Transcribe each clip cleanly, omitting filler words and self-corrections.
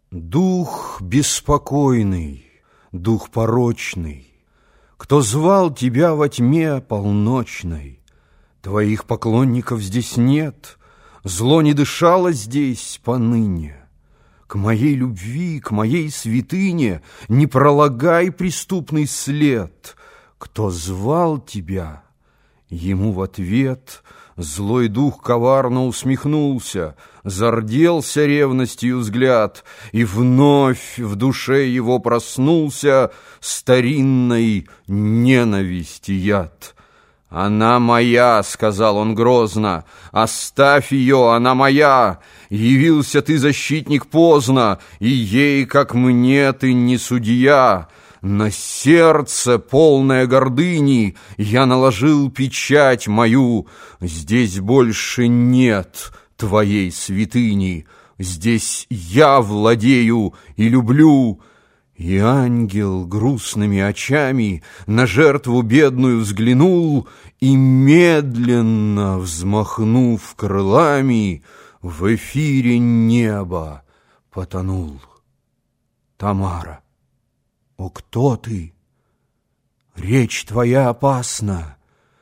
Дух беспокойный, дух порочный, кто звал тебя во тьме полночной, твоих поклонников здесь нет, зло не дышало здесь поныне. К моей любви, к моей святыне не пролагай преступный след. Кто звал тебя, ему в ответ злой дух коварно усмехнулся, зарделся ревностью взгляд, и вновь в душе его проснулся старинной ненависти яд. «Она моя», — сказал он грозно, — «оставь ее, она моя. Явился ты, защитник, поздно, и ей, как мне, ты не судья. На сердце, полное гордыни, я наложил печать мою. Здесь больше нет твоей святыни, здесь я владею и люблю». И ангел грустными очами на жертву бедную взглянул и, медленно взмахнув крылами, в эфире неба потонул. Тамара, о, кто ты? Речь твоя опасна.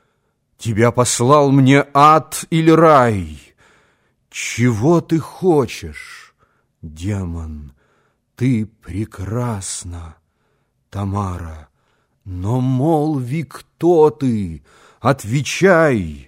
Тебя послал мне ад или рай? Чего ты хочешь, демон? Ты прекрасна, Тамара, но молви, кто ты? Отвечай,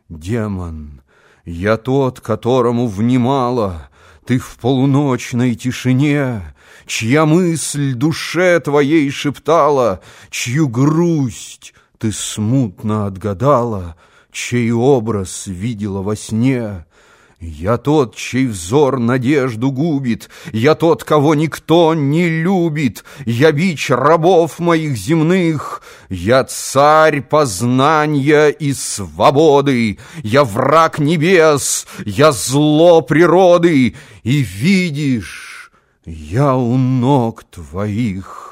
демон. Я тот, которому внимала ты в полуночной тишине, чья мысль душе твоей шептала, чью грусть ты смутно отгадала, чей образ видела во сне. Я тот, чей взор надежду губит, я тот, кого никто не любит, я бич рабов моих земных, я царь познания и свободы, я враг небес, я зло природы, и видишь, я у ног твоих.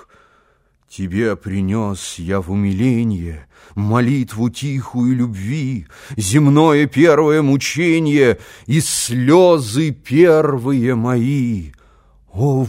Тебе принес я в умиленье молитву тихую любви, земное первое мучение и слезы первые мои. О,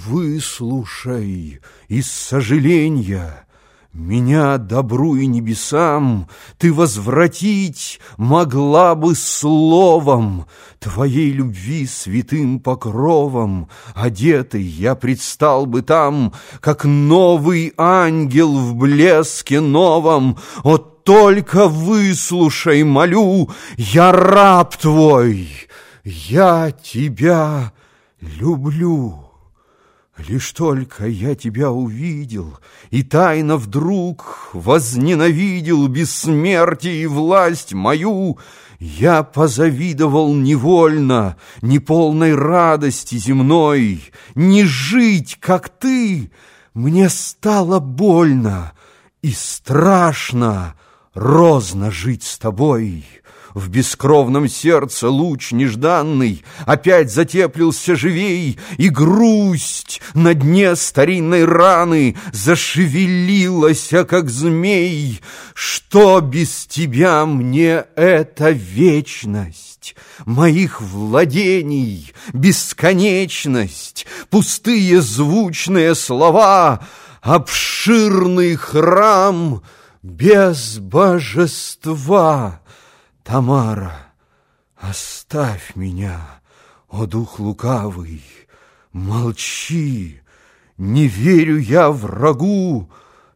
выслушай из сожаления меня добру и небесам ты возвратить могла бы словом. Твоей любви святым покровом одетый я предстал бы там, как новый ангел в блеске новом. О, только выслушай, молю, я раб твой, я тебя люблю. Лишь только я тебя увидел и тайно вдруг возненавидел бессмертие и власть мою, я позавидовал невольно неполной радости земной. Не жить, как ты, мне стало больно и страшно розно жить с тобой. В бескровном сердце луч нежданный опять затеплился живей, и грусть на дне старинной раны зашевелилась, как змей. Что без тебя мне эта вечность моих владений, бесконечность, пустые звучные слова, обширный храм без божества? Тамара, оставь меня, о дух лукавый, молчи, не верю я врагу,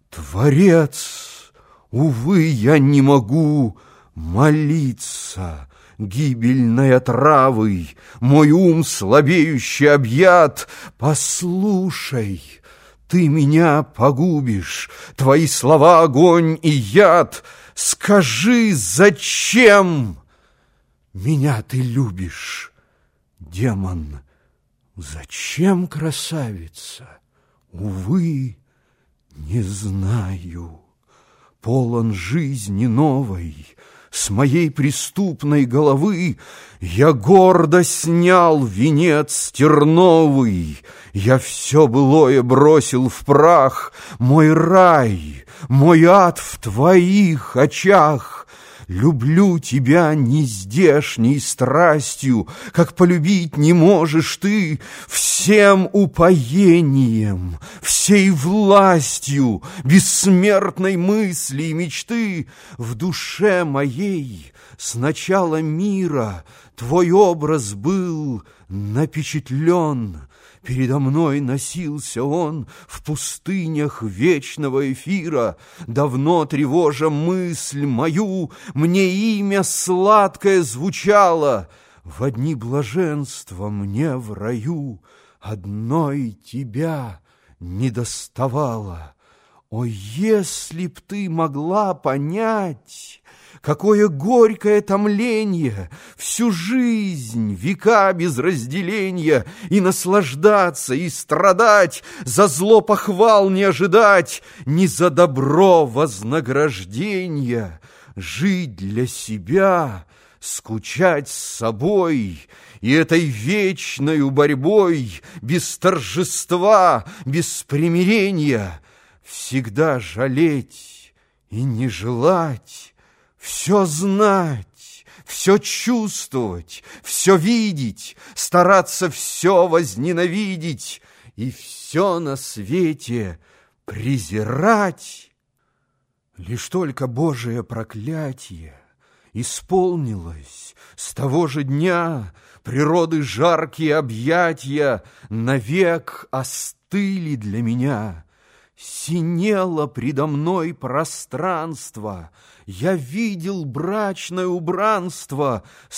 Творец, увы, я не могу молиться гибельной отравой, мой ум слабеющий объят. Послушай, ты меня погубишь, твои слова огонь и яд. Скажи, зачем меня ты любишь, демон? Зачем, красавица? Увы, не знаю. Полон жизни новой, с моей преступной головы я гордо снял венец терновый, я все былое бросил в прах. Мой рай, мой ад в твоих очах. Люблю тебя нездешней страстью, как полюбить не можешь ты, всем упоением, всей властью бессмертной мысли и мечты. В душе моей с начала мира твой образ был напечатлен. Передо мной носился он в пустынях вечного эфира. Давно тревожа мысль мою, мне имя сладкое звучало. В одни блаженства мне в раю одной тебя недоставало. О, если б ты могла понять, какое горькое томление, всю жизнь, века без разделения, и наслаждаться, и страдать, за зло похвал не ожидать, ни за добро вознаграждения, жить для себя, скучать с собой и этой вечною борьбой, без торжества, без примирения, всегда жалеть и не желать, все знать, все чувствовать, все видеть, стараться все возненавидеть и все на свете презирать. Лишь только Божие проклятие исполнилось с того же дня, природы жаркие объятия навек остыли для меня. Синело предо мной пространство, я видел брачное убранство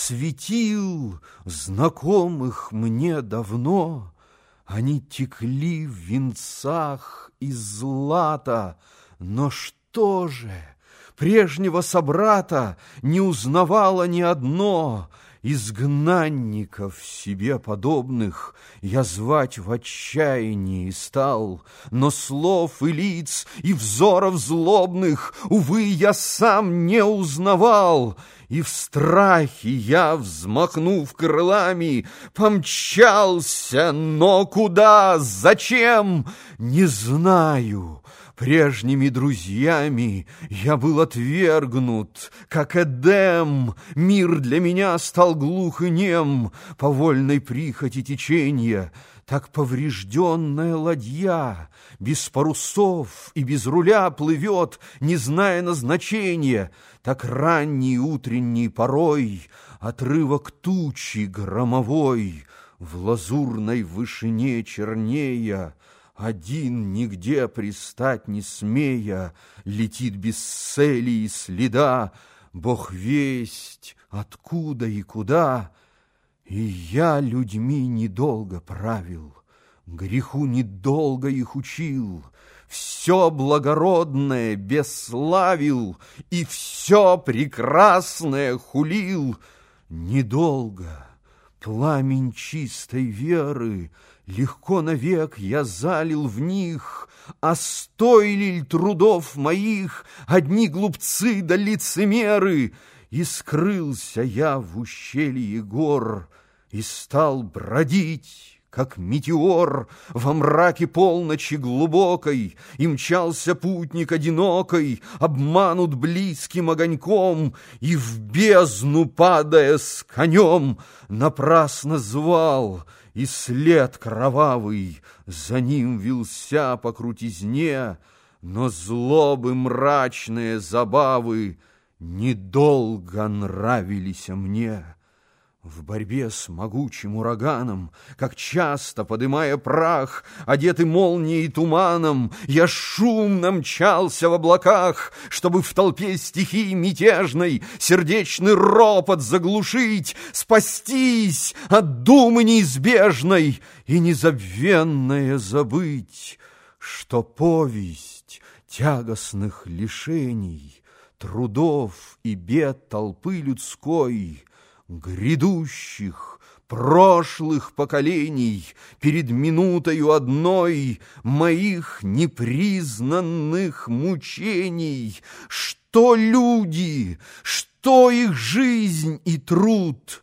светил, знакомых мне давно. Они текли в венцах из злата, но что же, прежнего собрата не узнавало ни одно. Изгнанников себе подобных я звать в отчаянии стал, но слов и лиц, и взоров злобных, увы, я сам не узнавал. И в страхе я, взмахнув крылами, помчался, но куда, зачем, не знаю. Прежними друзьями я был отвергнут, как Эдем. Мир для меня стал глух и нем по вольной прихоти течения. Так поврежденная ладья без парусов и без руля плывет, не зная назначения. Так ранней утренней порой отрывок тучи громовой в лазурной вышине чернея, один, нигде пристать не смея, летит без цели и следа, Бог весть, откуда и куда. И я людьми недолго правил, греху недолго их учил, все благородное бесславил и все прекрасное хулил. Недолго пламень чистой веры легко навек я залил в них, а стоили ль трудов моих одни глупцы да лицемеры? И скрылся я в ущелье гор и стал бродить, как метеор, во мраке полночи глубокой, и мчался путник одинокой, обманут близким огоньком, и в бездну, падая с конем, напрасно звал, и след кровавый за ним вился по крутизне, но злобы мрачные забавы недолго нравились мне. В борьбе с могучим ураганом, как часто, подымая прах, одетый молнией и туманом, я шумно мчался в облаках, чтобы в толпе стихий мятежной сердечный ропот заглушить, спастись от думы неизбежной и незабвенное забыть, что повесть тягостных лишений, трудов и бед толпы людской, грядущих, прошлых поколений, перед минутою одной моих непризнанных мучений, что люди, что их жизнь и труд,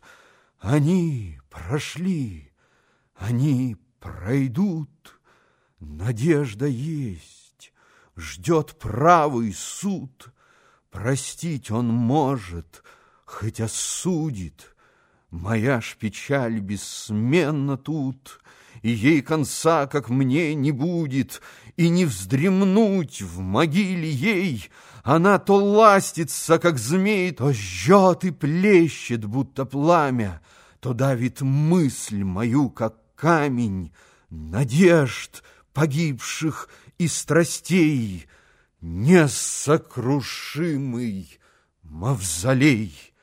они прошли, они пройдут, надежда есть, ждет правый суд. простить он может, хоть осудит. Моя ж печаль бессменна тут, и ей конца, как мне, не будет, и не вздремнуть в могиле ей. Она то ластится, как змей, то жжет и плещет, будто пламя, то давит мысль мою, как камень, надежд погибших и страстей, несокрушимый мавзолей.